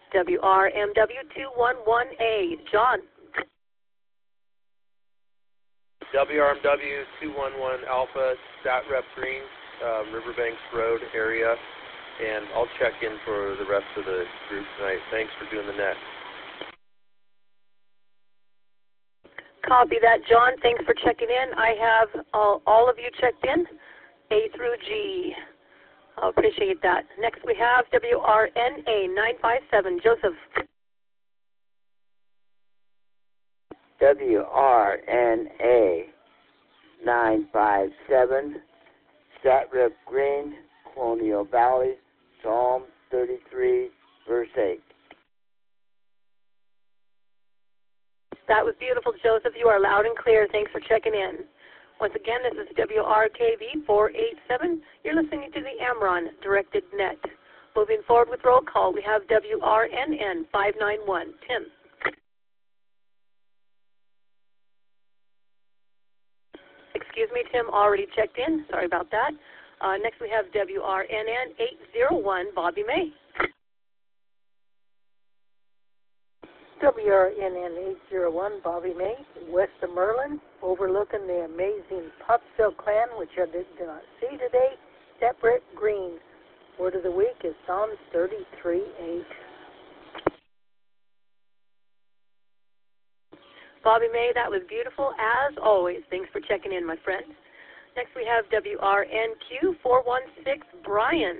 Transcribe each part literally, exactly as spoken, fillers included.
W R M W two one one A, John. W R M W two one one Alpha, Stat Rep Green, uh, Riverbanks Road area, and I'll check in for the rest of the group tonight. Thanks for doing the net. Copy that, John. Thanks for checking in. I have all, all of you checked in, A through G. I appreciate that. Next we have W R N A nine five seven, Joseph. W R N A nine five seven, Stat Rep Green, Colonial Valley, Psalm thirty-three, verse eight. That was beautiful, Joseph. You are loud and clear. Thanks for checking in. Once again, this is W R K V four eight seven. You're listening to the Amron Directed Net. Moving forward with roll call, we have W R N N five nine one, Tim. Excuse me, Tim already checked in. Sorry about that. Uh, next we have W R N N eight zero one, Bobby May. W R N N eight zero one, Bobby May, west of Merlin, overlooking the amazing Pottsville clan, which I did not see today. Separate Green. Word of the week is Psalms thirty-three eight. Bobby May, that was beautiful as always. Thanks for checking in, my friend. Next we have W R N Q four one six, Brian.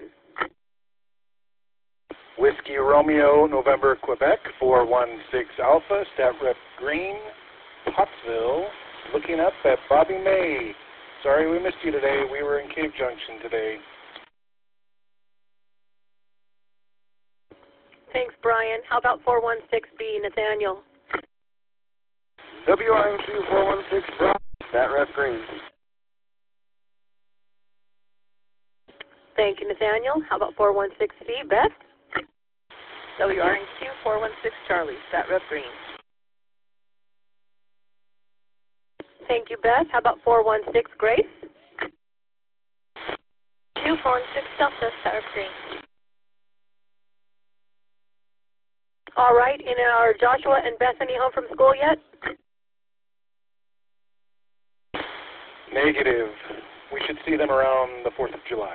Whiskey Romeo, November, Quebec, four one six Alpha, Stat Rep Green, Pottsville, looking up at Bobby May. Sorry we missed you today. We were in Cave Junction today. Thanks, Brian. How about four one six B, Nathaniel? W R N Q four one six, Stat Rep Green. Thank you, Nathaniel. How about four one six C, Beth? W R N Q four one six Charlie, Stat Rep Green. Thank you, Beth. How about four one six Grace? two four one six Delta, Stat Rep Green. All right. And are Joshua and Bethany home from school yet? Negative. We should see them around the fourth of July.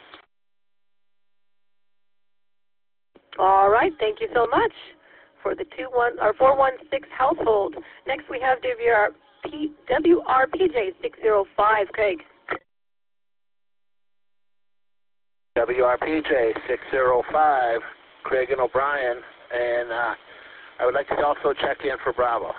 All right. Thank you so much for the two one or four one six household. Next we have W R P, W R P J six zero five, Craig. W R P J six zero five, Craig and O'Brien, and uh, I would like to also check in for Bravo.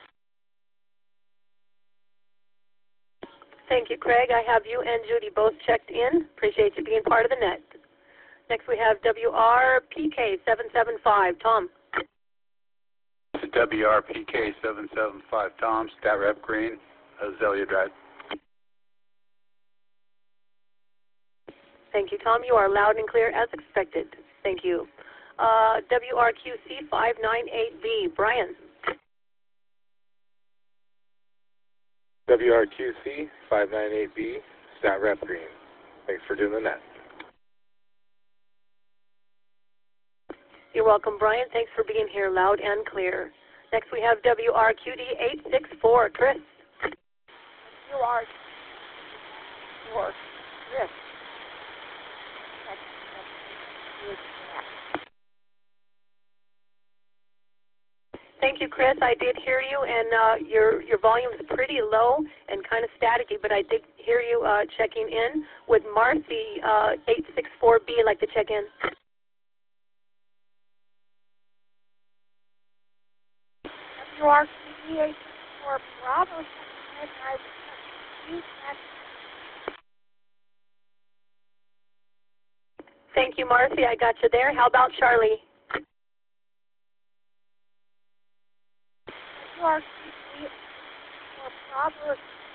Thank you, Craig. I have you and Judy both checked in. Appreciate you being part of the net. Next we have W R P K seven seven five, Tom. W R P K seven seven five, Tom, Stat Rep Green, Azalea Drive. Thank you, Tom. You are loud and clear as expected. Thank you. Uh, W R Q C five nine eight B, Brian. W R Q C five nine eight B, Stat Rep Green. Thanks for doing the net. You're welcome, Brian. Thanks for being here loud and clear. Next we have W R Q D eight six four, Chris. W R four, Chris. Thank you, Chris. I did hear you, and uh, your your volume is pretty low and kind of staticky, but I did hear you uh, checking in. Would Marcy uh, eight six four B like to check in? W R Q D eight six four, Bravo. Thank you, Marcy. I got you there. How about Charlie? W R Q D four, Bravo.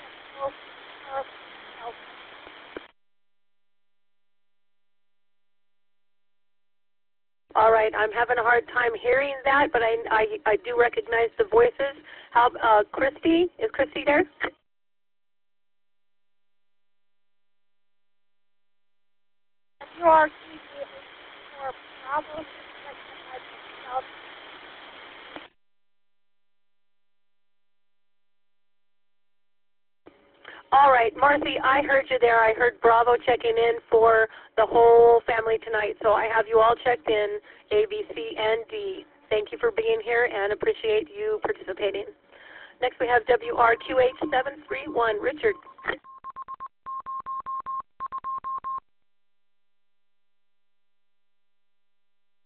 All right, I'm having a hard time hearing that, but I, I, I do recognize the voices. How, uh, Christy? Is Christy there? W R Q D eight six four, Bravo. All right, Marcy, I heard you there. I heard Bravo checking in for the whole family tonight. So I have you all checked in, A, B, C, and D. Thank you for being here and appreciate you participating. Next we have W R Q H seven three one, Richard.